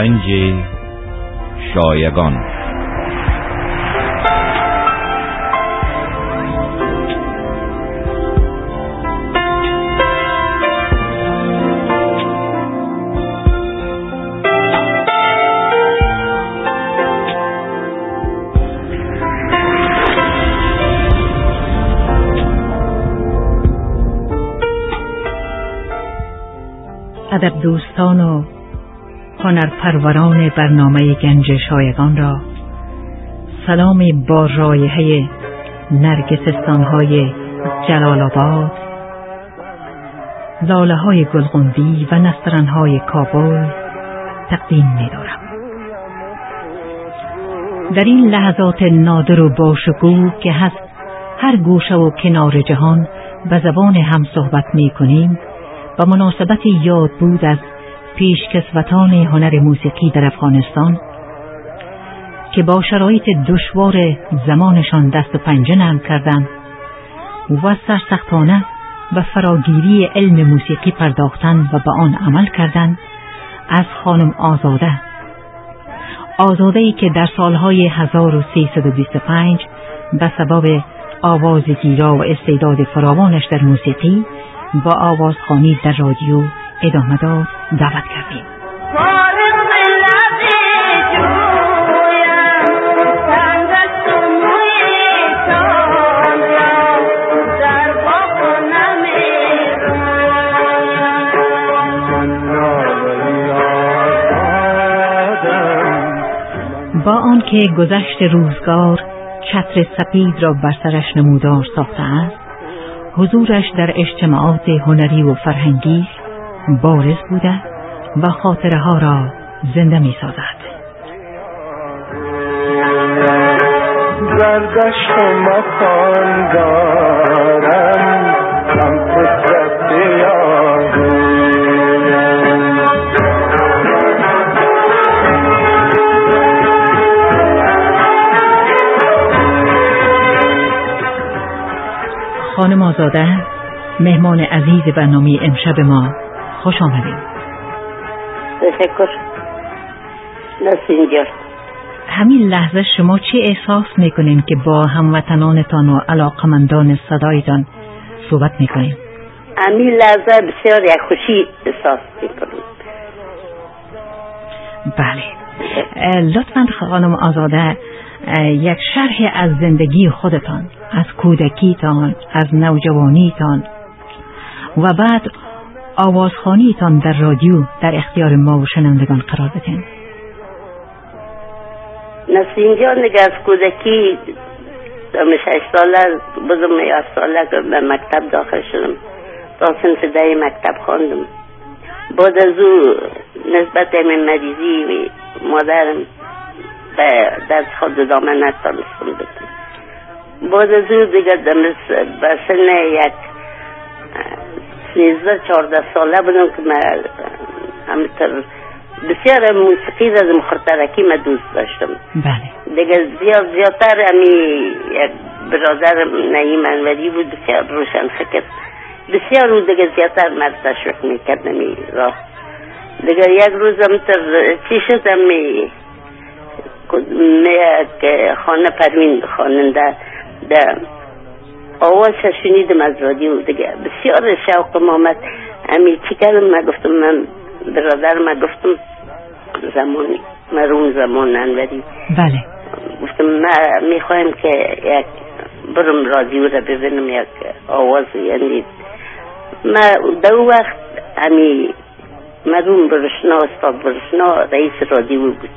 گنج شایگان. ادب دوستان و هنرپروران برنامه گنج شایگان را سلامی با رایحه نرگسستان‌های جلال آباد، لاله‌های گلقندی و نسترن‌های کابل تقدیم می‌دارم. در این لحظات نادر و باشکوه که از هر گوشه و کنار جهان به زبان هم صحبت می‌کنیم و مناسبت یاد بود از پیشکسوتان هنر موسیقی در افغانستان که با شرایط دشوار زمانشان دست و پنجه نرم کردند و سرسختانه به فراگیری علم موسیقی پرداختند و به آن عمل کردند، از خانم آزاده‌ای که در سالهای 1325 به سبب آواز گیرا و استعداد فراوانش در موسیقی با آوازخوانی در رادیو ادامه داد، دعوت کردیم. با آنکه گذشت روزگار چتر سپید را بر سرش نمودار ساخته است، حضورش در اجتماعات هنری و فرهنگی بارز بوده و خاطره ها را زنده می سازد. زردش مکان دارم هم فطرت یادم. خانم آزاده، مهمان عزیز برنامه امشب ما، خوش آمدید. تشکر. نسیم. همین لحظه شما چه احساس میکنین که با هموطنانتان و علاقمندان صدایتان صحبت میکنین؟ همین لحظه بسیار یک خوشی احساس میکنم. بله، لطفاً خانم آزاده یک شرح از زندگی خودتان، از کودکیتان، از نوجوانیتان و بعد آوازخوانیتان در رادیو در اختیار ما و شنوندگان قرار بدین. نسیم جان، دیگه از کودکی دم 6 ساله بودم، 7 ساله که به مکتب داخل شدم، تا صنف 10 مکتب خواندم. بعد از او نسبت من مریضی مادرم در خود ادامه نتانستم بدم. بعد از او دیگه به سن یک 13-14 ساله بودم که من همینطور بسیار موسیقی را از مخاطرکی من دوست داشتم. بله. دیگه زیادتر یک برادر نعیم انوری بود، بسیار روشن فکر، بسیار او دیگه زیادتر مرد تشویق میکرد نمی راه. دیگه یک روز همینطور چی شدم که خانه پروین خواننده در آواز شنیدم از رادیو، دیگه بسیار شوقم آمد. امی چی کردم؟ من گفتم، من برادر من گفتم زمانی مرحوم زمان انوری، بله، گفتم من میخوایم که یک برم رادیو را ببینم، یک آواز، یعنی من دو وقت امی مرحوم برشنا، استاد برشنا رئیس رادیو بود.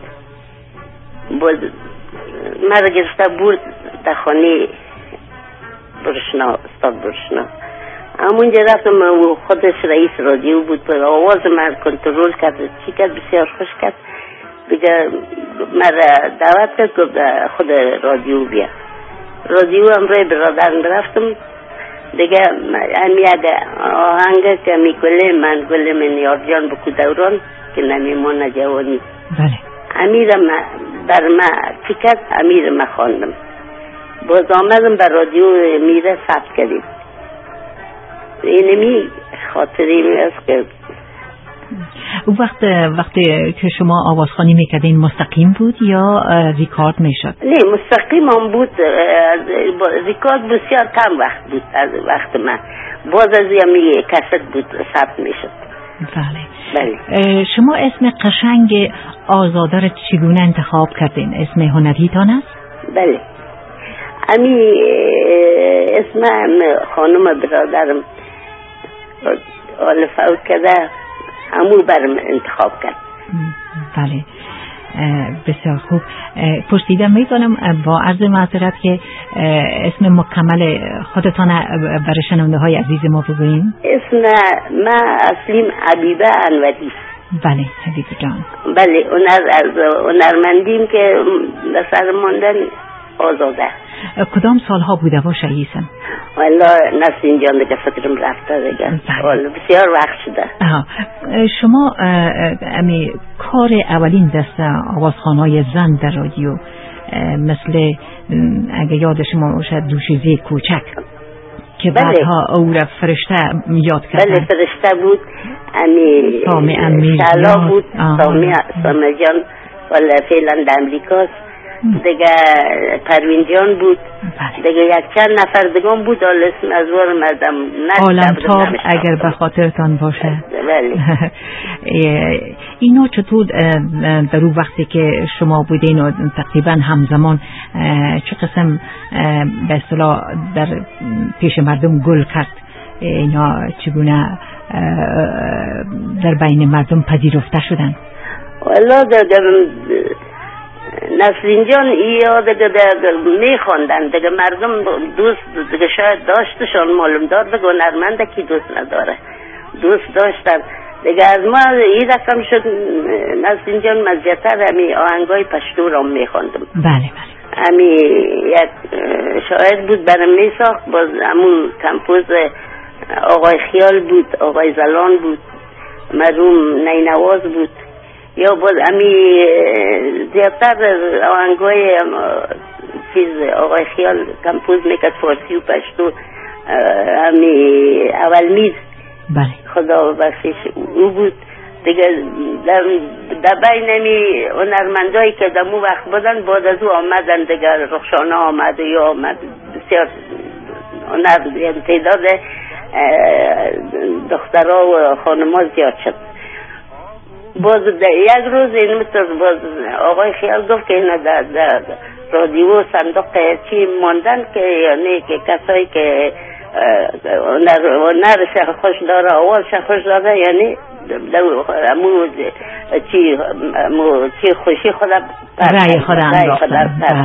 مرا گرفته بود در خانه برشنا، استاد برشنا. همونجا رفتم، و خودش رئیس رادیو بود، پر آواز من کنترل کرد، چی کرد، بسیار خوش کرد. دیگه مرا دعوت کرد که خود رادیو بیا. رادیو همراه برادرم رفتم. دیگه هم یک آهنگ که میگله من گله من یارجان بکو دوران که نمیمانه جوانی. بله. امیرم بر ما چی کرد، امیرم خواندم. باز آمدم بر رادیو میره ثبت کردیم. اینمی خاطری می است که اون وقتی که شما آوازخوانی میکردین مستقیم بود یا ریکارد میشد؟ نه مستقیم هم بود. ریکارد بسیار کم وقت بود از وقت من. باز از یمی کست بود ثبت میشد. بله. شما اسم قشنگ آزاده را چگونه انتخاب کردین؟ اسم هنری تان است؟ بله. اسم خانم برادرم فوت کرده همو برم انتخاب کرد. بله بسیار خوب. پرسیدم میتونم با عرض معذرت که اسم مکمل خودتان برای شنونده های عزیز ما بگوییم؟ اسم من اصلیم حبیبه انوری. بله حبیبه جان. بله هنرمندیم که سر ماندن آزاده. کدام سالها بوده و شهیدم؟ والله نسرین جان دیگه فکرم رفته دیگه. بسیار وقت شده. شما کار اولین دست آوازخوان‌های زن در رادیو مثل اگه یاد شما باشد دوشیزه کوچک که بعدها او را فرشته یاد کردن. بله فرشته بود. شعلا بود. سامه جان ولی فعلا در امریکاست. دیگه پروین جان بود. دیگه یک چند نفر دیگه بود. اسم از وار مردم عالمتاب اگر به خاطرتان باشه. بله. اینو چطور در اون وقتی که شما بودین و تقریبا همزمان چه قسم به اصطلاح در پیش مردم گل کرد؟ اینا چگونه در بین مردم پذیرفته شدن؟ والا نسرین جان یا دیگه میخواندن دیگه مردم دوست دیگه شاید داشتشان معلوم دار دیگه هنرمنده کی دوست نداره دوست داشتن دیگه. از ما این رقم شد نسرین جان مزیتر همی آهنگای پشتو را میخواندم. بله همی یک شاعر بود برام میساخت. باز همون کمپوز آقای خیال بود، آقای زلان بود، مرحوم نینواز بود. یا باز امی زیادتر آهنگای چیز آقای خیال کمپوز میکرد فارسی و پشتو. امی اول میز خدا بخشش او بود دیگه. در بین امی هنرمندایی که دمو وقت بودن بعد از او آمدن دیگه. رخشانه آمد و یا آمد بسیار هنر تعداد دخترها و خانم‌ها زیاد شد. باز یک روز این مثل باز آقای خیال گفت که اینا در رادیو صندوق چی ماندن که یعنی که کسایی که هنرش خوش داره آوازش خوش داره یعنی چی خوشی خدا رای خدا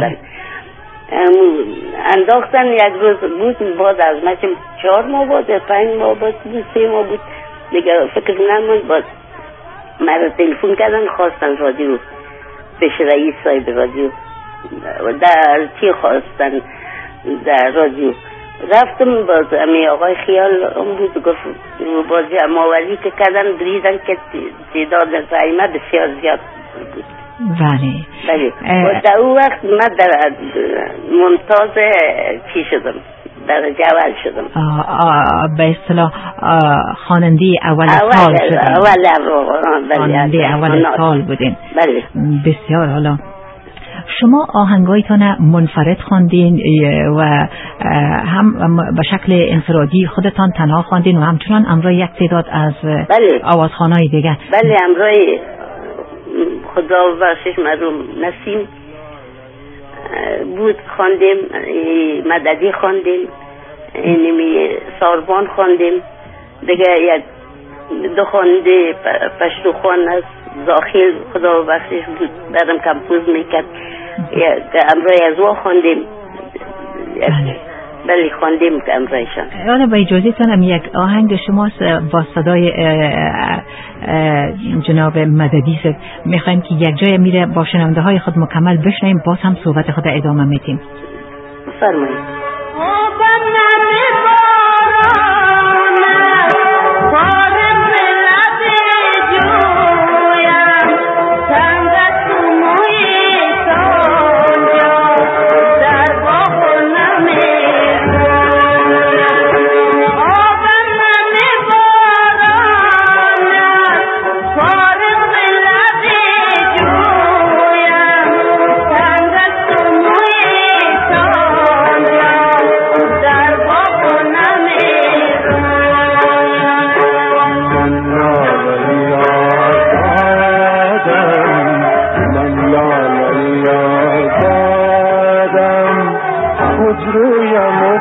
انداختن. یک روز بود بعد از مچم 4 ماه بود 5 ماه بود 3 ماه بود دیگه فکر نموند. باز مرا تلفن کردن خواستن رادیو پیش رئیس صاحب رادیو در چی خواستن در رادیو رفتم. باز امی آقای خیال اون بود گفت باز جمع‌آوری که کردن بریدن که تعداد زایمه بسیار زیاد بود. بله. و در اون وقت من در ممتاز چی شدم در جوال شدم. به اصطلاح خواننده اول سال شدن. خواننده اول سال بودین. بله. بسیار. حالا شما آهنگایتان منفرد خواندین و هم به شکل انفرادی خودتان تنها خواندین و همچنان همراه یک تعداد از آوازخوانای دیگه؟ بله همراه خدا بخشش مرحوم نسیم بود خواندیم، مددی خواندیم، اینمی ساربان خواندیم دیگه. یک 2 خواننده پشتو خوان است داخل خدا بخشش بود برام کمپوز میکرد. امروز از او خواندیم. بله خواندیم امروزشان. حالا با اجازه تانم یک آهنگ شماست با صدای جناب مددی است. میخوایم که یک جای میره با شنونده های خود مکمل بشنویم باز هم صحبت خود ادامه میدیم. فرمایید. Oh خودرویم و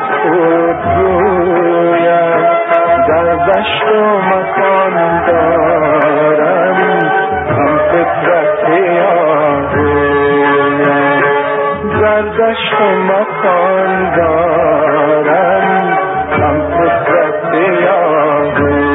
خودرویم در دشت و مکان دارم هم فطرت یارویم در دشت و مکان دارم هم فطرت یارویم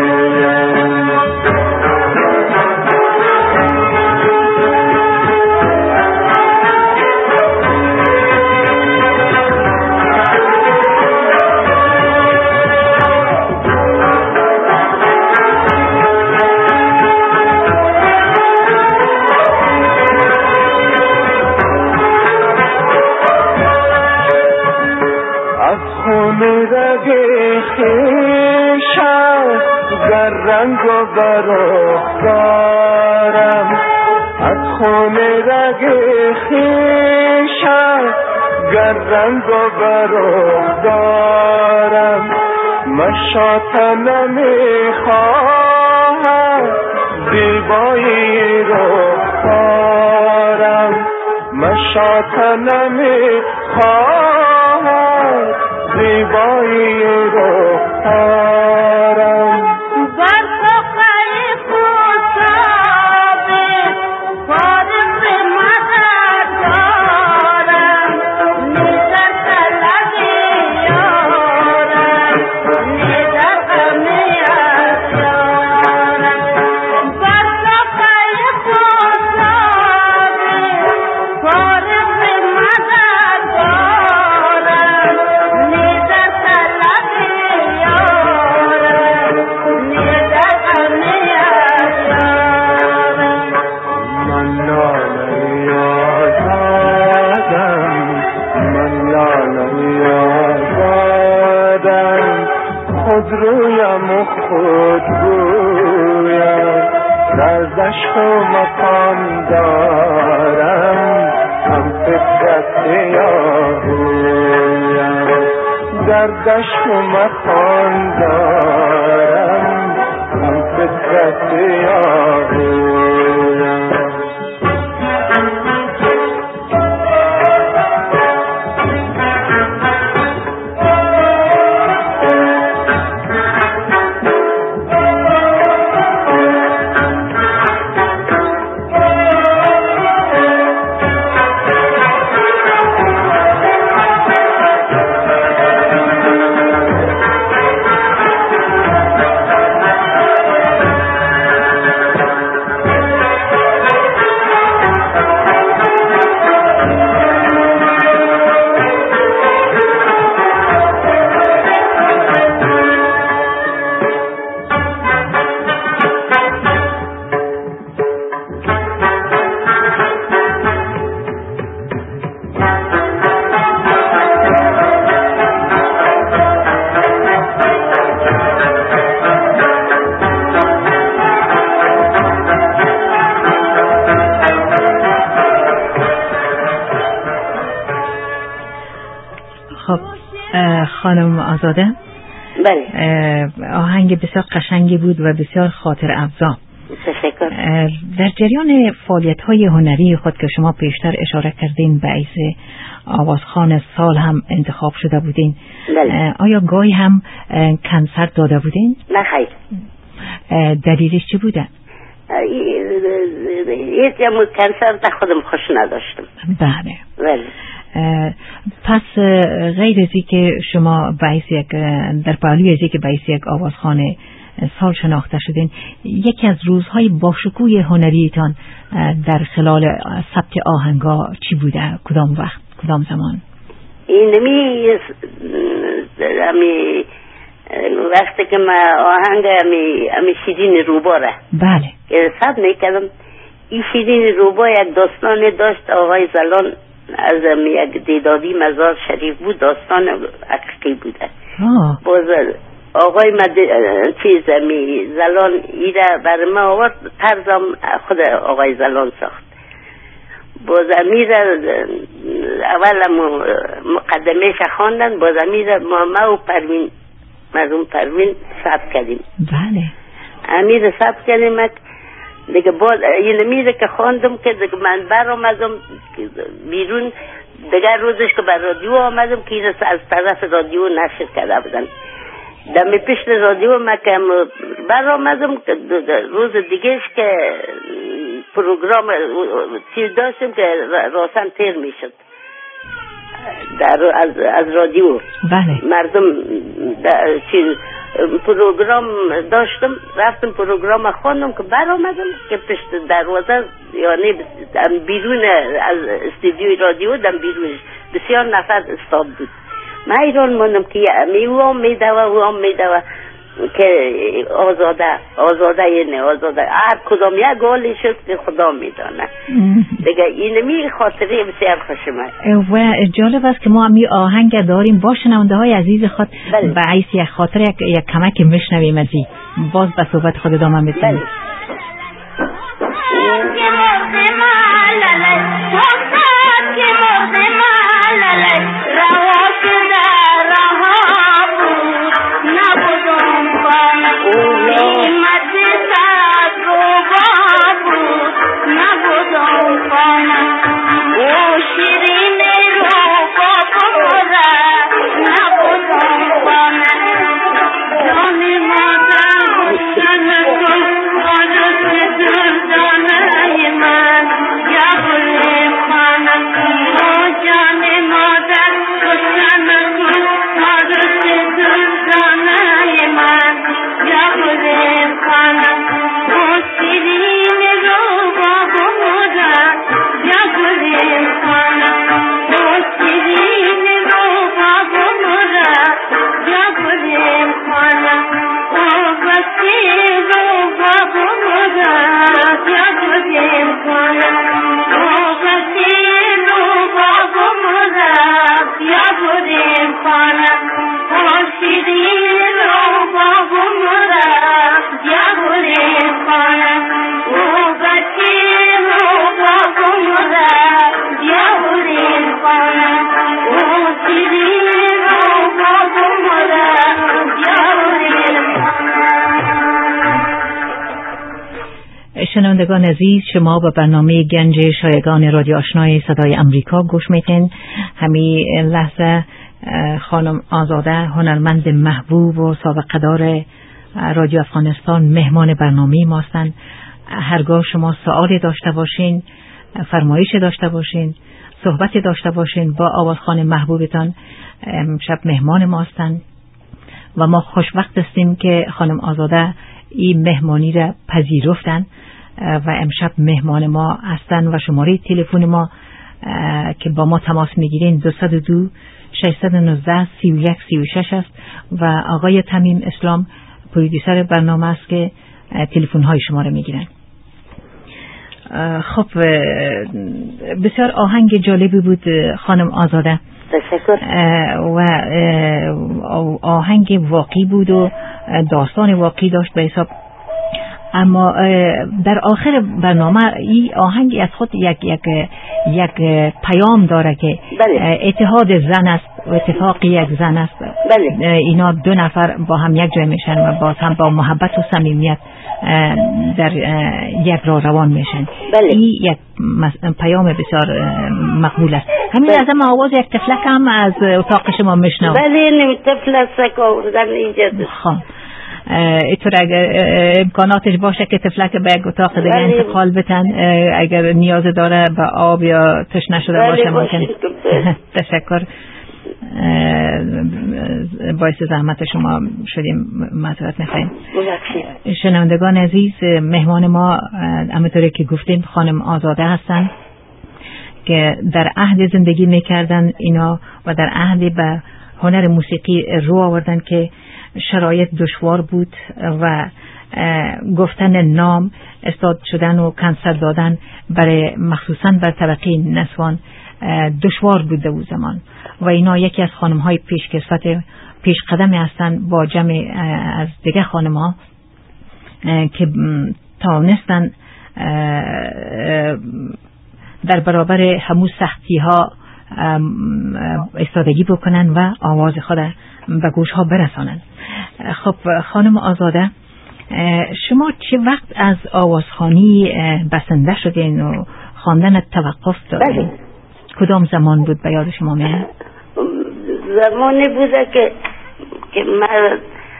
رنگ و برخ دارم از خون رگ خویشم گر رنگ و برخ دارم مشاطه نمیخواهم زیبایی رخ دارم مشاطه نمیخواهم زیبایی رخ دارم خودرویم و خودرویم در دشت و مکان دارم هم فطرت یارویم در دشت و مکان دارم هم فطرت یارویم خانم آزاده، بله، آهنگ بسیار قشنگی بود و بسیار خاطر افزا. تشکر. در جریان فعالیت‌های هنری خود که شما پیشتر اشاره کردین باعث آوازخوان سال هم انتخاب شده بودین، بله. آیا گاهی هم کنسرت داده بودین؟ نه خیر. دلیلش چی بوده؟ هیچ کنسرت خودم خوش نداشتم. بله. بله. پس غیر از که شما در پهلوی از که باعث یک آوازخوان سال شناخته شدین، یکی از روزهای باشکوه هنریتان در خلال ثبت آهنگا چی بوده؟ کدام وقت، کدام زمان؟ اینمی وقتی که ما آهنگ امی شیرین روباره بله ثبت میکردم. این شیرین روبا یک داستان داشت. آقای زلان از یک دیدادی مزار شریف بود، داستان حقیقی بوده. باز آقای زلان ایره بر ما آورد، طرزم خود آقای زلان ساخت. باز امیر اول مقدمه خواندن، باز امیر ما و پروین مرحوم پروین ثبت کردیم. بله. امیر ثبت کردیم. دیگه باز این میره که خواندم که دیگه من برآمدم بیرون. دیگه روزش که بر رادیو آمدم که این از طرف رادیو نشر کرده بودن. دمی پشت رادیو ما که برآمدم که روز دیگهش که پروگرام چیز داشتم که روشن تیر میشد از رادیو. بله. مردم چیز پروگرام داشتم، رفتم پروگرام خواندم که برآمدم که پشت دروازه یعنی بیرون از استودیوی رادیو دم بیرونش بسیار نفر استاد بود. من ایران ماندم که میوام میدوه که آزاده یعنی آزاده هر کدام یک گالی شد که خدا میدانه. دیگه اینمی خاطره بسیار خوشم. و جالب است که ما هم آهنگ داریم با شنونده های عزیز خود به عیس یک خاطره یک کمک میشنویم از این باز به صحبت خود ادامه میدیم. شنوندگان عزیز، شما به برنامه گنج شایگان رادیو آشنای صدای امریکا گوش میتین. همین لحظه خانم آزاده، هنرمند محبوب و سابقه دار رادیو افغانستان، مهمان برنامه ما هستند. هرگاه شما سوالی داشته باشین، فرمایش داشته باشین، صحبتی داشته باشین با آوازخوان محبوبتان، امشب مهمان ما هستند و ما خوشبخت هستیم که خانم آزاده این مهمانی را پذیرفتن و امشب مهمان ما هستن. و شماره تلفن ما که با ما تماس میگیرین 202 619 3136 است و آقای تمیم اسلام پرودیسر برنامه است که تلفن های شما را میگیرن. خب بسیار آهنگ جالبی بود خانم آزاده. تشکر. و آهنگ واقعی بود و داستان واقعی داشت به حساب. اما در آخر برنامه این آهنگ از خود یک پیام داره که اتحاد زن است و اتفاق یک زن است. بله. اینا دو نفر با هم یک جای میشن و باز هم با محبت و صمیمیت در یک راه روان میشن. بله. این یک پیام بسیار مقبول است. همین از ما آواز یک تفلک هم از اتاق شما میشنوم. بله، این تفلک آوردن اینجا. خب اینطور اگر امکاناتش باشه که تفلک به یک اتاق دیگه انتقال بتن اگر نیاز داره به آب یا تشنه شده باشه ممکن. تشکر، باعث زحمت شما شدیم، معذرت میخوایم. شنوندگان عزیز، مهمان ما همونطوری که گفتیم خانم آزاده هستن که در عهد زندگی میکردن اینا و در عهد به هنر موسیقی رو آوردن که شرایط دشوار بود و گفتن نام، استاد شدن و کنسرت دادن برای مخصوصا بر طبقه نسوان دشوار بوده او زمان و اینا یکی از خانم های پیش قدمی هستن با جمع از دیگه خانم ها که توانستن در برابر همون سختی ها ایستادگی بکنن و آواز خود به گوش ها برسانن. خب خانم آزاده، شما چه وقت از آوازخوانی بسنده شدین و خواندن توقف دادین؟ بله. کدام زمان بود به یاد شما میاد؟ زمانی بوده که من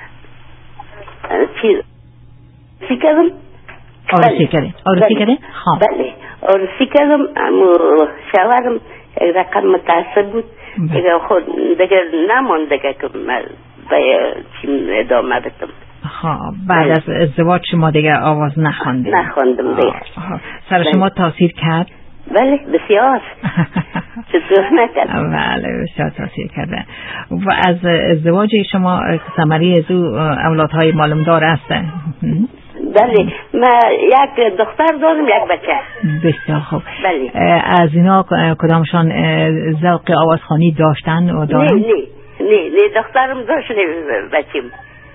چی کردم؟ آرسی کردین؟ آرسی کردین؟ بله آرسی کردم، اما شوهرم یک رقم متعصب بود دیگه، خود دیگه نماند دیگه که من به چیم ادامه بدم. بعد از ازدواج شما دیگه آواز نخواندین؟ نخواندم دیگه. سر شما تاثیر کرد؟ بله بسیار. چطور نکرد؟ بله بسیار تاثیر کرده. و از ازدواج شما ثمره از اولادهای معلومدار هستن؟ بله من یک دختر دارم یک بچه. بسیار خوب. بله. از اینا کدامشان ذوق آوازخوانی داشتن و دارن؟ نه دخترم داشت، نه بچیم.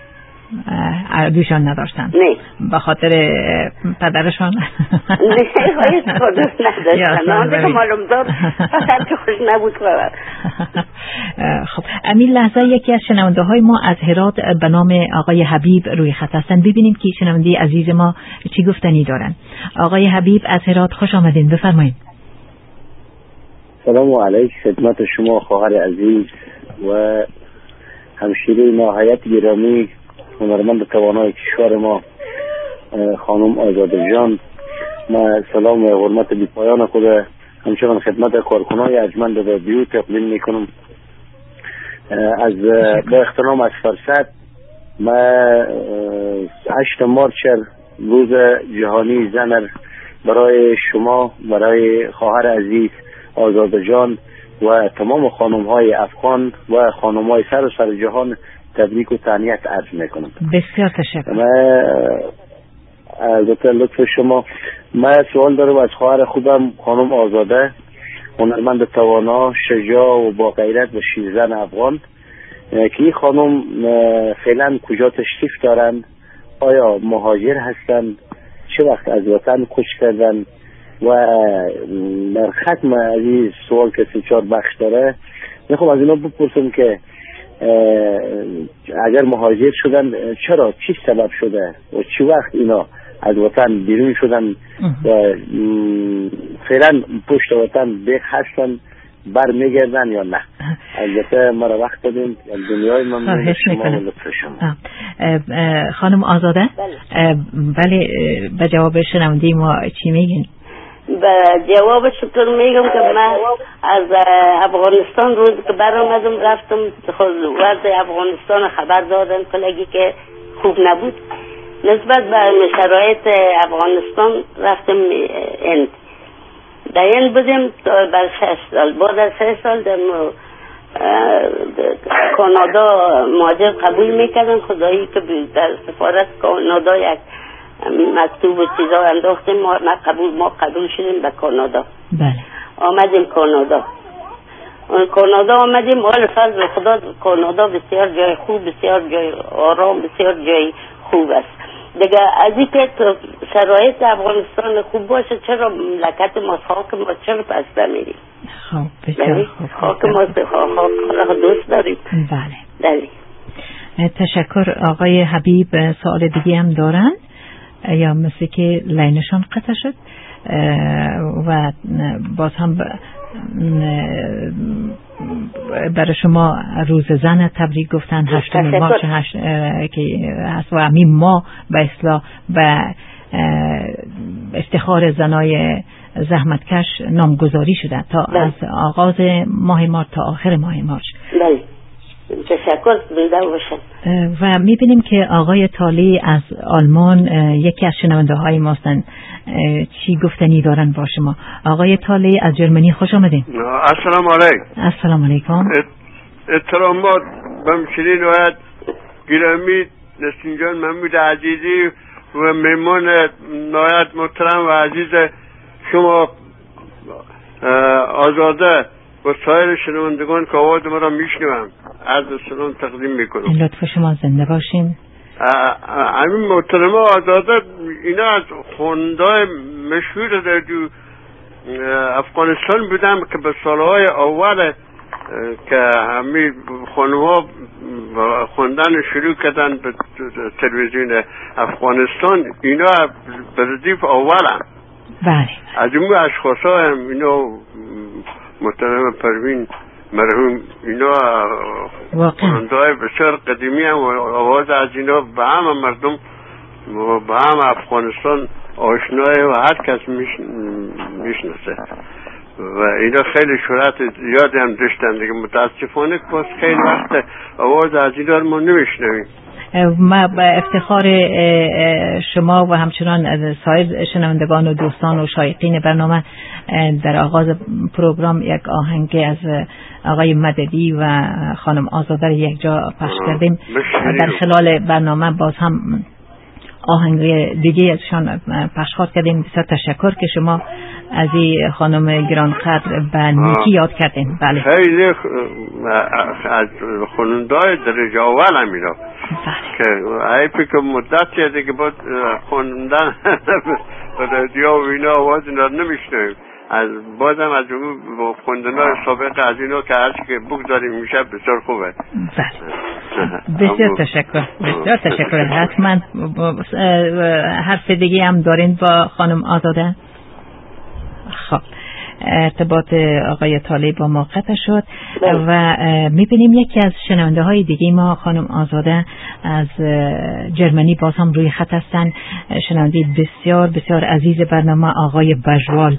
دوشان نداشتن؟ نه. به خاطر پدرشان؟ نه خودش نداشتن، آنده که معلوم دار فقط که خوش نبود. خب امین لحظه یکی از شنونده های ما از هرات به نام آقای حبیب روی خط هستن. ببینیم که شنونده عزیز ما چی گفتنی دارن. آقای حبیب از هرات خوش آمدین، بفرمایید. سلام علیک خدمت شما خواهر عزیز و همشیره نهایت گرامی هنرمند توانای کشور ما خانم آزاده جان. ما سلام و حرمت بی پایان خود همچنان خدمت کارکنای ارجمند رادیو تقدیم میکنم. از با احترام از فرصت ما 8 مارچ روز جهانی زن برای شما، برای خواهر عزیز آزاده جان و تمام خانم های افغان و خانم های سر جهان تبریک و تهنیت عرض میکنم. بسیار تشکر. البته لطف شما. من سوال دارم از خواهر خوبم خانم آزاده، هنرمند توانا، شجاع و با غیرت و شیرزن افغان، که این خانم فعلا کجا تشریف دارن؟ آیا مهاجر هستن؟ چه وقت از وطن کوچ کردن؟ و در ختم از این سوال که 3-4 بخش داره میخوام از اینا بپرسم که اگر مهاجر شدن چرا، چی سبب شده و چی وقت اینا از وطن بیرون شدن و فعلا پشت وطن بیگ هستن، بر میگردن یا نه؟ البته مرا وقت دادیم. دنیای ممنون شما و لطف شما. خانم آزاده؟ بله به جواب شنونده ما چی میگین؟ به جواب شکر میگم که من از افغانستان روز که برآمدم رفتم وضع افغانستان خبر دادن کلگی که خوب نبود. نسبت به شرایط افغانستان رفتم هند. در هند بودیم بر 6 سال. بعد از 6 سال در کانادا مهاجر قبول میکردن. خدایی که در سفارت کانادا یک مکتوب و چیزا انداختیم، ما قبول شدیم به کانادا. بله. آمدیم کانادا آمدیم. حال فضل خدا کانادا بسیار جای خوب، بسیار جای آرام، بسیار جای خوب است. دیگه از این که شرایط افغانستان خوب باشه چرا مملکت ما خاک ما چرا پس نمیریم؟ خب بسیار خوب. خاک ما دوست داریم. بله. تشکر. آقای حبیب سوال دیگه هم دارن یا مثل که لینشان قطع شد و باز هم برای شما روز زن تبریک گفتن 8 مارچ که هست و همین ما به اصلاح و افتخار زنای زحمتکش نامگذاری شده تا از آغاز ماه مارچ تا آخر ماه مارچ. بله. تشکر زنده باشن. و میبینیم که آقای تالی از آلمان یکی از شنونده های ماستن. چی گفتنی دارن با شما؟ آقای تالی از جرمنی خوش آمدین. السلام علیکم. السلام علیکم. احترامات به همشیرین و گرامی نسرین جان محمود عزیزی و میمون نهایت محترم و عزیز شما آزاده و سایر شنوندگان که آواز ما را میشنوم عرض سلام تقدیم میکنم. لطف شما زنده باشین. همین محترمه آزاده اینا از خوندهای مشهور در افغانستان بودم که به سالهای اول که همین خانوها خوندن شروع کردن به تلویزیون افغانستان، اینا به ردیف اولم. بله. از اون اشخاص ها هم اینا محترم پروین مرحوم، اینا خواننده های بسیار قدیمی هم و آواز از اینا به همه مردم و به همه افغانستان آشنای و هر کس میشناسه و اینا خیلی شهرت زیادی هم داشتن دیگه. متاسفانه باز خیلی وقت آواز از اینا ما نمیشنویم. ما با افتخار شما و همچنان سایر شنوندگان و دوستان و شایقین برنامه در آغاز پروگرام یک آهنگ از آقای مددی و خانم آزاده یک جا پخش کردیم. در خلال برنامه باز هم آهنگ دیگه ازشان پخش کردیم. بسیار تشکر که شما از این خانم گرانقدر به نیکی یاد کردین. بله. خیلی از خواننده‌های درجه اول هم اینا که حیفی که مدتی دیگه بود خوندن به رادیو و اینا آواز اینا نمیشنویم. از بازم از اون خوندن‌های سابق از اینا که هرچی که بگذاریم میشه بسیار خوبه. بسیار تشکر. بسیار تشکر. حتما حرف دیگه هم دارین با خانم آزاده؟ خب ارتباط آقای طالب با ما قطع شد و میبینیم یکی از شنونده های دیگه ما خانم آزاده از جرمنی باز هم روی خط هستن. شنونده بسیار بسیار عزیز برنامه آقای بجوال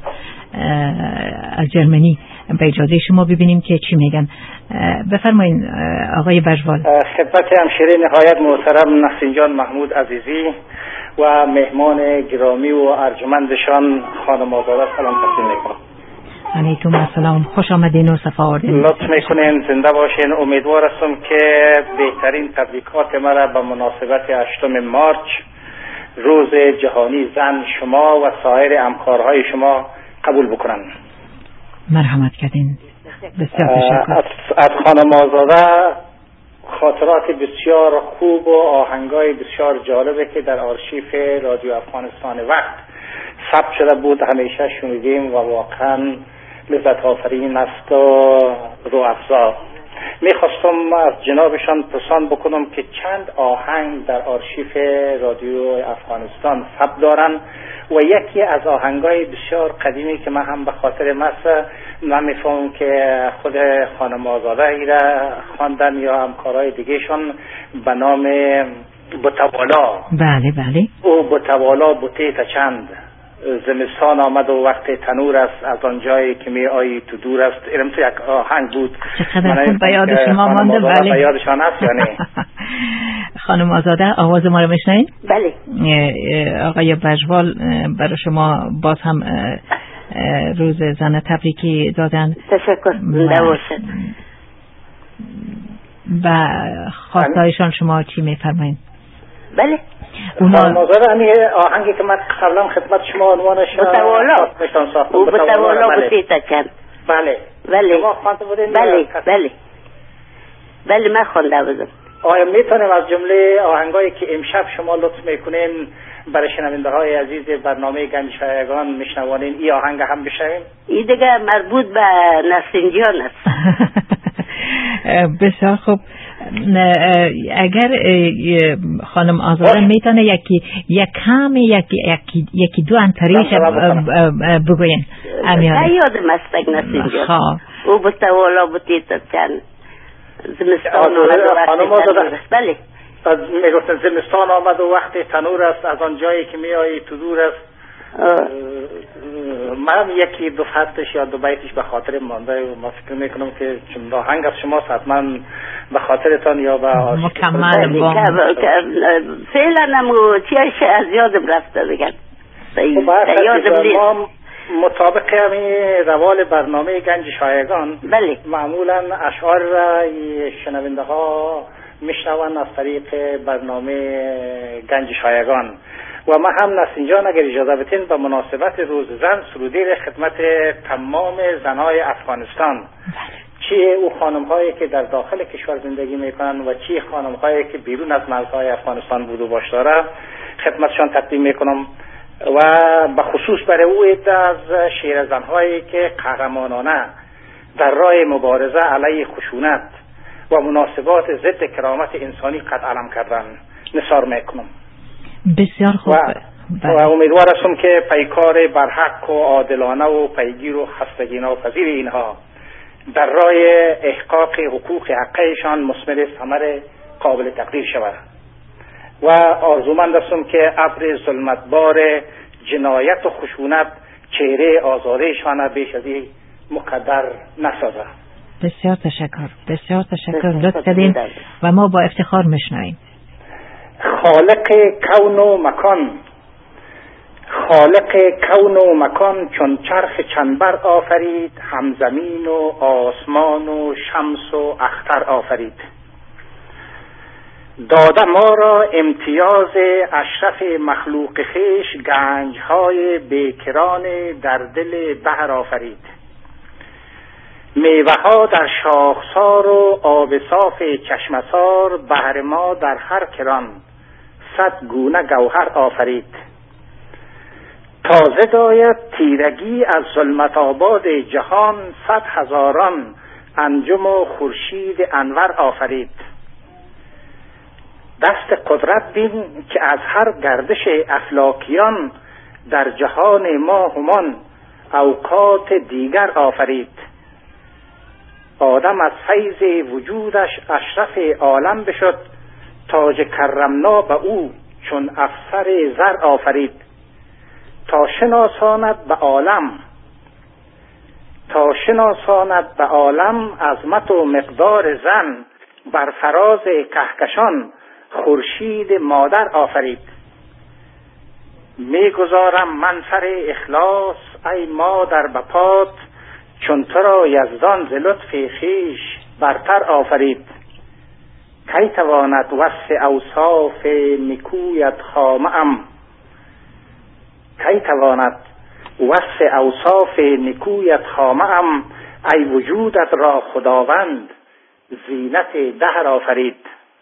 از جرمنی. به اجازه شما ببینیم که چی میگن. بفرمایید آقای بجوال. خدمت همشیره نهایت محترم نسرین جان محمود عزیزی و مهمان گرامی و ارجمندشان خانم آزاده سلام تقدیم میکنم. علیکم السلام، خوش آمدین و صفا آوردین. لطف میکنین، زنده باشین. امیدوار هستم که بهترین تبریکات مرا به مناسبت 8 مارچ روز جهانی زن شما و سایر همکارهای شما قبول بکنن. مرحمت کردین. بسیار تشکر. از خانم آزاده خاطرات بسیار خوب و آهنگای بسیار جالبه که در آرشیف رادیو افغانستان وقت ثبت شده بود، همیشه شنیدیم و واقعا لذت آفرین است و رو افزا. میخواستم از جنابشان پرسان بکنم که چند آهنگ در آرشیف رادیو افغانستان ثبت دارن و یکی از آهنگای بسیار قدیمی که من هم به خاطر من میفهمم که خود خانم آزاده ایره خواندن یا همکارای دیگهشون به نام بتوالا. بله بله. او بتوالا بوته تا چند زمستان آمد و وقت تنور است، از آن جایی که می آیی تو دور است. اینم تو یک آهنگ بود. چقدر خوب به یاد شما مانده. بله. به یادشان هست یا نه؟ خانم آزاده آواز ما رو میشنوین؟ بله. آقای بجوال برای شما باز هم روز زن تبریکی دادن. تشکر. باشد. و خواستایشان شما چی میفرمایید؟ بله. خانم آزاده همین آهنگی که من قبلا خدمت شما عنوانش بتوالا او بتوالا بوتیتا چند. بله بله. شما خوانده بودین؟ بله بله بله من خوانده بودم. آیا میتونیم از جمله آهنگایی که امشب شما لطف میکنین برای شنونده های عزیز برنامه گنج شایگان میشنوانین این آهنگ هم بشنویم؟ این دیگه مربوط به نسرین جان است. بسیار خوب. اگر خانم آزاده میتونه یکی دو انتریش بگوین. یادم است نسرین جان. او بتوالا بوتیتا چند زمستان آمد و وقت تنور است. بله. میگفتن زمستان آمد و وقت تنور است، از آن جایی که می آیی تو دور است. من یکی دو خطش یا دو بیتش به خاطر مانده و ما فکر میکنم که چون آهنگ از شما حتما به خاطرتان یا به مکمل فعلا نمو چیش از یادم رفته دیگر یادم نیست. مطابق همین روال برنامه گنج شایگان بله. معمولا اشعار را شنونده ها میشنون از طریق برنامه گنج شایگان و ما هم نسرین جان اگر اجازه بدین به مناسبت روز زن سرودی خدمت تمام زنهای افغانستان، چی او خانم هایی که در داخل کشور زندگی میکنن و چی خانم هایی که بیرون از مرزهای افغانستان بود و باش داره خدمتشان تقدیم میکنم و به خصوص برای او از شیر زنهایی که قهرمانانه در راه مبارزه علیه خشونت و مناسبات ضد کرامت انسانی قد علم کردن. نثار میکنم. بسیار خوب. و امیدوار هستم که پیکار برحق و عادلانه و پیگیر و خستگی ناپذیر اینها در راه احقاق حقوق حقیقیشان مثمر ثمر قابل تقدیر شود و آرزومند هستم که ابر ظلمتبار جنایت و خشونت چهره آزادهشان بیش از این مقدر نسازد. بسیار تشکر. بسیار تشکر. لطف کردین و ما با افتخار میشنویم. خالق کون و مکان، خالق کون و مکان چون چرخ چنبر آفرید، هم زمین و آسمان و شمس و اختر آفرید. داده ما را امتیاز اشرف مخلوق خویش، گنجهای بیکران در دل بحر آفرید. میوه ها در شاخسار و آب صاف چشمسار، بحر ما در هر کران 100 گونه گوهر آفرید. تازه داید تیرگی از ظلمت آباد جهان، 100 هزاران انجم و خورشید انور آفرید. دست قدرت بین که از هر گردش افلاکیان، در جهان ما همان اوقات دیگر آفرید. آدم از فیض وجودش اشرف عالم بشد، تاج کرمنا به او چون افسر زر آفرید. تا شناساند به عالم عظمت و مقدار زن، بر فراز کهکشان خورشید مادر آفرید. میگذارم من سر اخلاص ای مادر بپات، چون تو را یزدان ز لطف خویش برتر آفرید. کی تواند وصف اوصاف نکویت خامه‌ام، کی تواند وصف اوصاف نکویت خامه‌ام، ای وجودت را خداوند زینت دهر آفرید.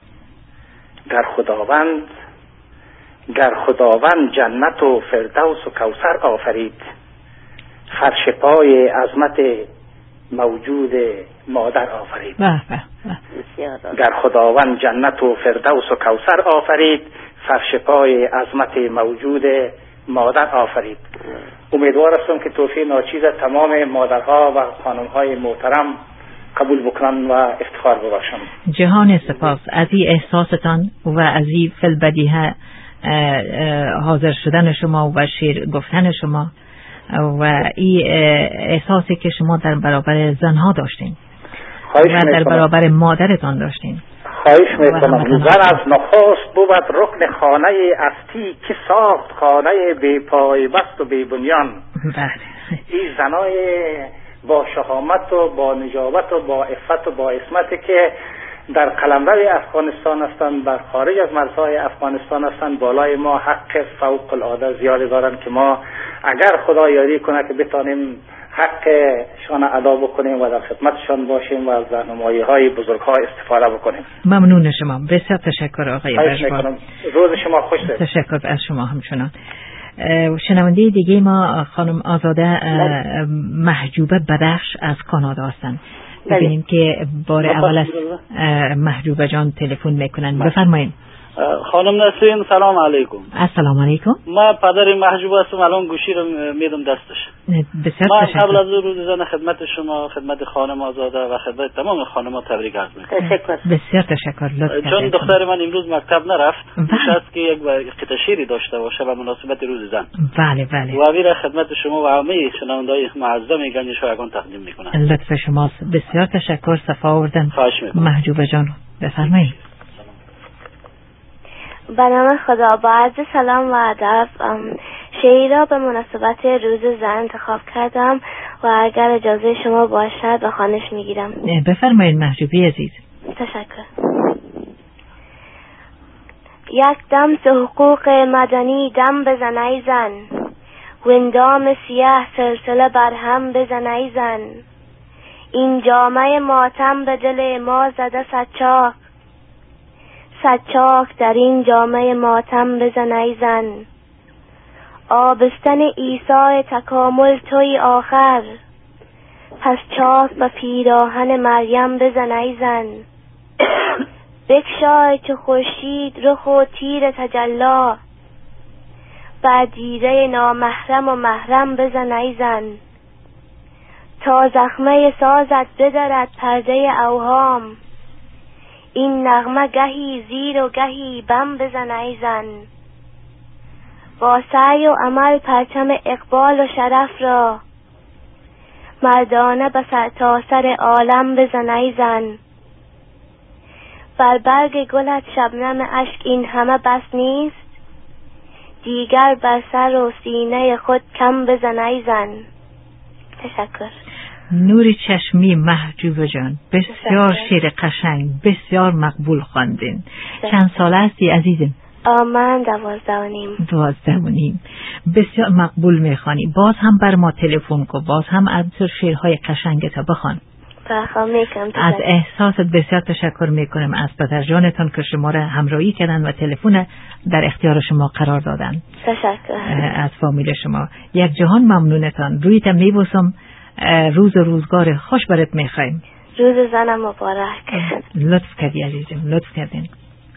گر خداوند جنت و فردوس و کوثر آفرید، فرش پای عظمت موجود مادر آفرید. گر خداوند جنت و فردوس و کوثر آفرید، فرش پای عظمت موجود مادر آفرید. امیدوار هستم که توفیق ناچیز تمام مادرها و خانمهای محترم قبول بکنن و افتخار ببخشم. جهان سپاس از این احساستان و از این فی‌البدیهه حاضر شدن شما و شعر گفتن شما و این احساسی که شما در برابر زنها داشتین و در برابر مادرتان داشتین. خواهش میکنم. زن از نخست بود رکن خانه استی، که ساخت خانه بی پای بست و بی بنیان. این زنای با شهامت و با نجابت و با عفت و با عصمت که در قلمرو افغانستان هستند، در خارج از مرزهای افغانستان هستند، بالای ما حق فوق العاده زیادی دارند که ما اگر خدا یاری کنه که بتانیم حقشان ادا بکنیم و در خدمتشان باشیم و از راهنمایی‌های بزرگ‌ها استفاده بکنیم. ممنون شما. بسیار تشکر آقای برشبا. روز شما خوش باد. تشکر از شما همچنان. شنونده دیگه ما خانم آزاده محجوبه بدخش از کانادا هستن. ببینیم که بار اول از محجوبه جان تلفن میکنن. بفرمایید. خانم نسرین سلام علیکم. السلام علیکم. ما پدر محجوبه هستم، الان گوشی رو میدم دستش. بسیار تشکر. من قبل از روز زن خدمت شما، خدمت خانم آزاده و خدمت تمام خانم‌ها تبریک عرض میکنم. بسیار تشکر. چون دختر من امروز مکتب نرفت، نشست که یک قطعه شعری داشته باشه به مناسبت روز زن. بله. و ویرا خدمت شما و همه شنونده‌های معظم گنج شایگان تقدیم میکنم. لطف شماست. بسیار تشکر. صفا آوردن. خواهش میکنم. محجوبه جان بفرمایید. به نام خدا، با عرض سلام و ادب شعری را به مناسبت روز زن انتخاب کردم و اگر اجازه شما باشد به خوانش میگیرم. بفرمایید محجوبی عزیز. تشکر. یک دم ز حقوق مدنی دم بزن ای زن، و اندام سیاه سلسله بر هم بزن ای زن. این جامه ماتم به دل ما زده صد چاک در این جامه ماتم بزن ای زن. آبستن عیسی تکامل توی آخر، پس چاک به پیراهن مریم بزن ای زن. بکشای چو خورشید رخ و تیر تجلا، بر دیده نامحرم و محرم بزن ای زن، تا زخمه سازت بدرد پرده اوهام، این نغمه گهی زیر و گهی بم بزن ای زن، با سعی و عمل پرچم اقبال و شرف را، مردانه به سر تا سر عالم بزن ای زن، بر برگ گلت شبنم اشک این همه بس نیست، دیگر بر سر و سینه خود کم بزن ای زن. تشکر. نور چشمی محجوب جان، بسیار شعر قشنگ، بسیار مقبول خواندین. چند ساله هستی عزیزم؟ من 12 بسیار مقبول میخوانی. باز هم بر ما تلفن کن، باز هم از شعرهای قشنگت بخوان. از احساست بسیار تشکر میکنم از پدر جانتان که شما را همراهی کردن و تلفن در اختیار شما قرار دادن. تشکر از فامیل شما. یک جهان ممنونتان. رویتم میبوسم. روز و روزگار خوش برات میخوایم. روز زنم مبارک. لطف کردی عزیزم، لطف کردین.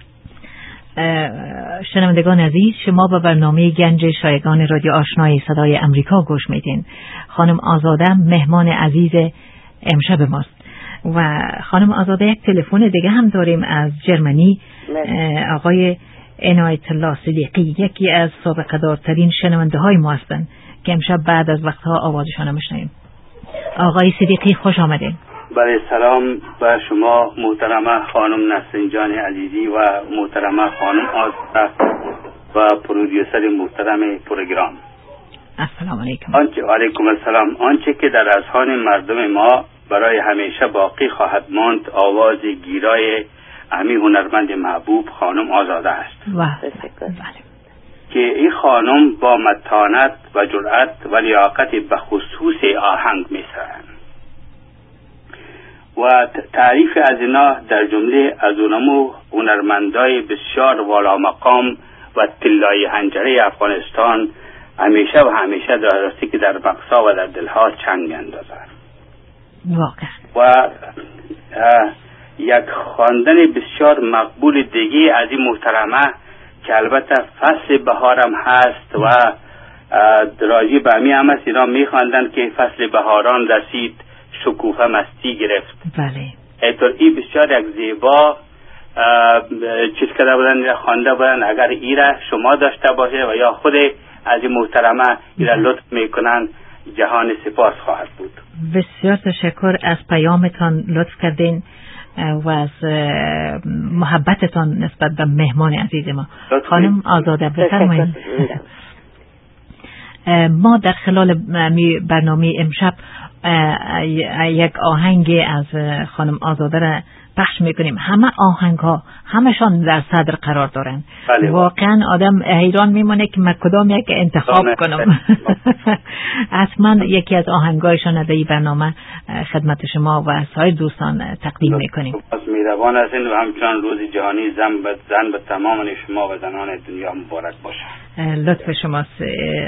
شنوندگان عزیز، شما به برنامه گنج شایگان رادیو آشنای صدای امریکا گوش میدین. خانم آزاده مهمان عزیز امشب ماست و خانم آزاده یک تلفن دیگه هم داریم از جرمنی. آقای عنایت الله صدیقی یکی از سابقه دارترین شنونده های ما هستند که امشب بعد از وقتها آوازشان میشنویم. آقای صدیقی خوش آمدین. بله، سلام بر شما محترمه خانم نسرین جان عزیزی و محترمه خانم آزاده و پرودیوسر محترم پروگرام. السلام علیکم. علیکم السلام. آنچه که در اذهان مردم ما برای همیشه باقی خواهد ماند آواز گیرای امی هنرمند محبوب خانم آزاده است. که این خانم با متانت و جرأت و لیاقت به خصوص آهنگ میسرند و تعریف از اینا در جمله از اونمو هنرمندای بسیار والا مقام و طلای حنجره افغانستان همیشه و همیشه دارستی که در مقصا و در دلها چنگ اندازن. و یک خواندن بسیار مقبول دیگه از این محترمه که البته فصل بهارم هست و راجی به همی هم است اینا میخواندن که فصل بهاران رسید شکوفه مستی گرفت. بله. اینطور ای بسیار یک زیبا چیز کرده بودن، خوانده بودن. اگر ایره شما داشته باشه و یا خود از این محترمه ایره لطف میکنن جهان سپاس خواهد بود. بسیار تشکر از پیامتان، لطف کردین و از محبتتان نسبت به مهمان عزیز ما. خانم آزاده بفرمایید. ما در خلال برنامه امشب یک آهنگ از خانم آزاده را پخش میکنیم. همه آهنگ ها همشان در صدر قرار دارن. واقعا آدم حیران میمونه که من کدام یک انتخاب کنم. اصلا یکی از آهنگایشان در این برنامه خدمت شما و سایر دوستان تقدیم میکنیم. از میروان هستین و همچنان روز جهانی زن به تمام شما و زنان دنیا مبارک باشه. لطف شماست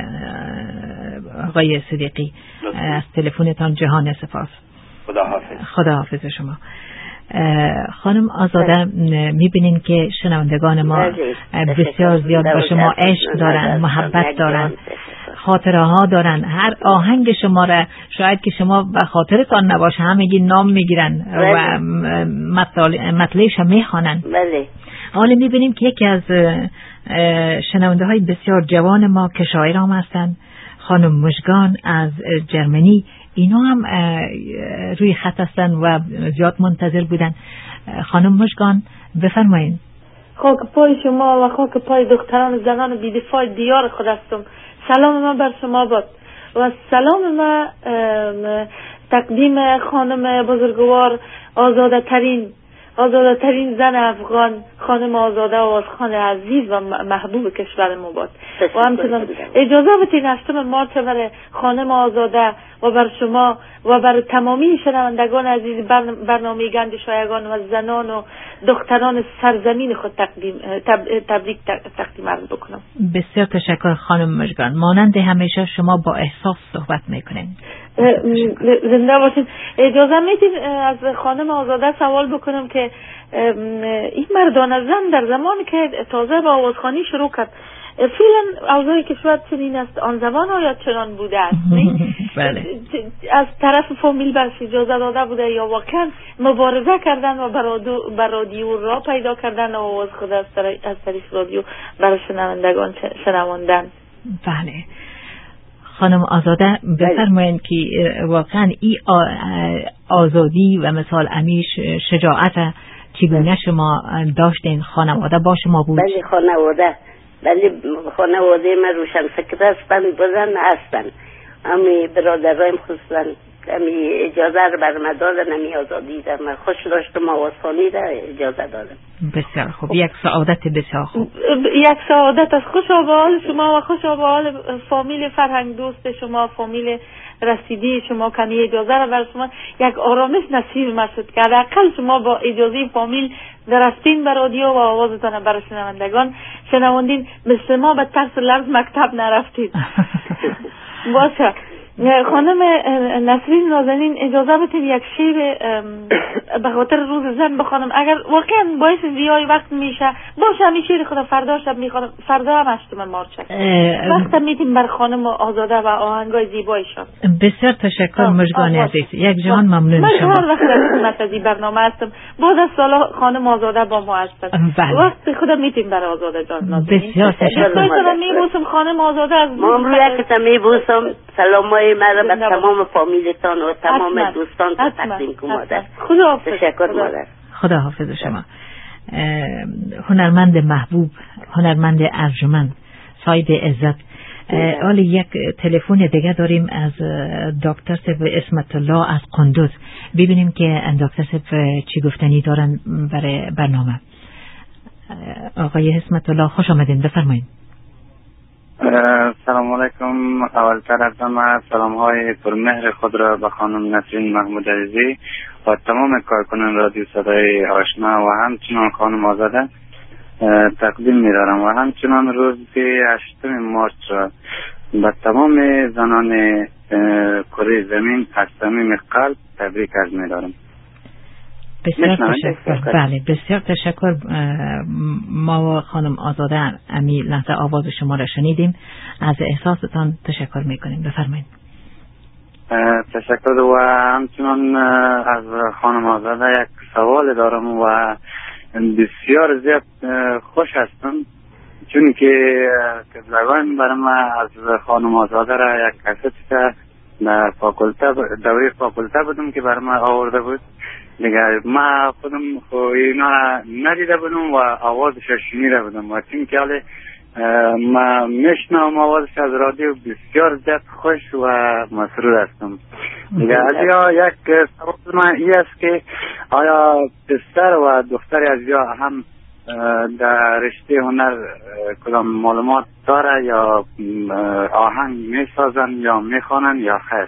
آقای صدیقی. از تلفنتان جهان سپاس. خدا حافظ شما. خانم آزاده، میبینین که شنوندگان ما بسیار زیاد با شما عشق دارن، محبت دارن، خاطره ها دارن. هر آهنگ شما را شاید که شما به خاطرتان نباشه همگی نام میگیرن و مطلعش هم میخوانن. حالا میبینیم که یکی از شنونده های بسیار جوان ما که شاعر هم هستن، خانم مژگان از جرمنی، اینا هم روی خط هستن و زیاد منتظر بودن. خانم مژگان بفرمایید. خاک پای شما و خاک پای دختران و زنان بی‌دفاع دیار خود هستم. سلام من بر شما باد و سلام من تقدیم خانم بزرگوار آزاده ترین زن افغان، خانم آزاده آوازخوان عزیز و محبوب کشور ما باد. و همچنان اجازه بدین هشتم مارچ برای خانم آزاده و بر شما و بر تمامی شنوندگان عزیز برنامه گنج شایگان و زنان و دختران سرزمین خود تبریک تقدیم عرض بکنم. بسیار تشکر خانم مژگان. مانند همیشه شما با احساس صحبت میکنین. زنده باشین. اجازه میدین از خانم آزاده سوال بکنم که این مردان زن در زمانی که تازه با آوازخوانی شروع کرد فعلا اوضاع کشور چنین است، آن زمان آیا چنان بوده است؟ بله. از طرف فامیل برش اجازه داده بوده یا واقعا مبارزه کردن و بر رادیو را پیدا کردن و آواز خود از طریق رادیو برای شنوندگان شنواندن؟ بله. خانم آزاده بفرمایید که واقعا این آزادی و مثال امیش شجاعت چگونه شما داشتین؟ خانواده با شما بود؟ بله خانواده من روشن فکر هستن، بزن هستن، امی برادرایم خصوصا امی اجازه رو برم دادن، امی آزادی در من خوش داشتم، آوازخوانی را اجازه دادم. بسیار خوب، یک سعادت بسیار خوب. یک سعادت از خوش آبال شما و خوش آبال فامیل فرهنگ دوست شما، فامیل رسیدی شما. کمی اجازه را بر شما یک آرامش نصیب شد که حداقل شما با اجازه فامیل درستین بر رادیو و آوازتان برای شنوندگان شنواندین، مثل ما به ترس لرز مکتب نرفتید. باشه خانم نسرین نازنین، اجازه بدید یک شعر به خاطر روز زن بخوانم، اگر واقعا باعث ضیاع وقت میشه باشه. همین شعر خدا فردا شب میخوانم، فردا هم 8 مارس وقت میدیم بر خانم آزاده و آهنگای زیبایشان. بسیار تشکر مژگان عزیز، یک جهان ممنون شما. من هر وقت در خدمت از این برنامه هستم، بعد از سالا خانم آزاده با ما هستن. وقت خدا میدیم بر آزاده جان نازنین. بسیار تشکر. میبوسم خانم آزاده از ممنون که میبوسم. سلامای مرا به تمام فامیلتان و تمام دوستان تقدیم کنم مادر. تشکر مادر. خدا حافظ شما. هنرمند محبوب، هنرمند ارجمند، صاحب عزت. حالا یک تلفن دیگه داریم از دکتر سیف اسمت الله از قندوز. ببینیم که دکتر سیف چی گفتنی دارن برای برنامه. آقای اسمت الله خوش آمدین، بفرمایید. سلام علیکم. اولتر از همه سلام های پرمهر خود را به خانم نسرین محمود عزیزی و تمام کارکنان رادیو صدای آشنا و همچنان خانم آزاده تقدیم می دارم و همچنان روز 8 مارس را به تمام زنان کره زمین از صمیم قلب تبریک عرض می دارم. بسیار تشکر. بله بسیار تشکر. ما و خانم آزاده امی لحظه آواز شما را شنیدیم، از احساستان تشکر میکنیم. بفرمایید. تشکر. و همچنان از خانم آزاده یک سوال دارم و بسیار زیاد خوش هستم چون که قبلگان برای ما از خانم آزاده را یک کست در فاکولته دوره فاکولته بودم که برای ما آورده بود دیگه. ما خودم اینا ندیده بودم و آوازش شنیده بودم و چون که حالی ما میشنم آوازش از رادیو بسیار زیاد خوش و مسرور هستم دیگه. از یک سوال من ای است که آیا پسر و دختر از یا هم در رشته هنر کدام معلومات داره یا آهنگ میسازن یا میخوانن یا خیر؟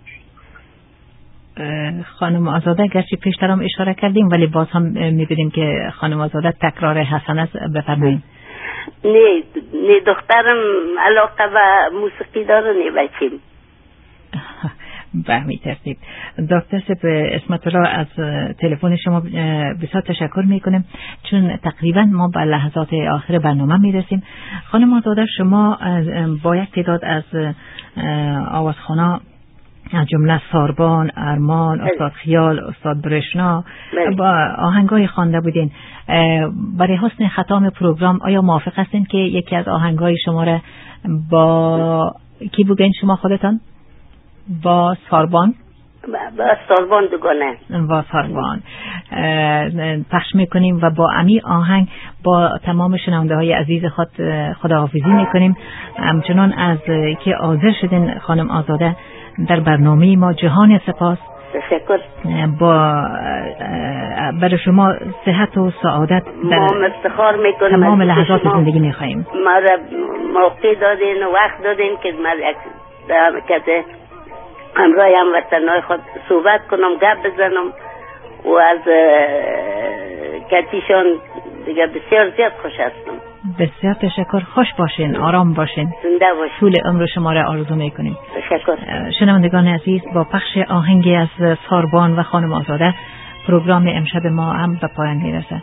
خانم آزاده گرچه پیشتر هم اشاره کردیم ولی باز هم میبینیم که خانم آزاده تکرار حسن است. بفرمایید. نه دخترم علاقه به موسیقی داره، نه بچیم. به همین ترتیب. دکتر سیف اسمت الله از تلفن شما بسیار تشکر میکنیم چون تقریبا ما به لحظات آخر برنامه میرسیم. خانم آزاده شما با یک تعداد از آوازخوانا از جمله ساربان، ارمان، استاد خیال، استاد برشنا با آهنگای خوانده بودین. برای حسن ختام پروگرام آیا موافق هستین که یکی از آهنگای شما را با کی بودین شما خودتان؟ با ساربان؟ با ساربان دوگانه. با ساربان پخش میکنیم و با امی آهنگ با تمام شنونده های عزیز خود خداحافظی میکنیم. همچنان از که حاضر شدین خانم آزاده در برنامه ما جهان سپاس. تشکر. با برای شما صحت و سعادت در ما افتخار میکنم تمام لحظات زندگی میخواییم. ما را موقع دادین و وقت دادین که من در حمایت همراه هموطنان خود صحبت کنم، گپ بزنم و از کتیشان دیگه بسیار زیاد خوش هستم. بسیار تشکر. خوش باشین، آرام باشین، زنده باشین. طول عمر شما را آرزو میکنیم. تشکر. شنوندگان عزیز، با پخش آهنگی از ساربان و خانم آزاده پروگرام امشب ما هم به پایان میرسه.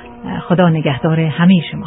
خدا نگهدار همه شما.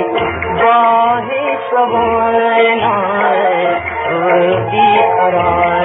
Bye.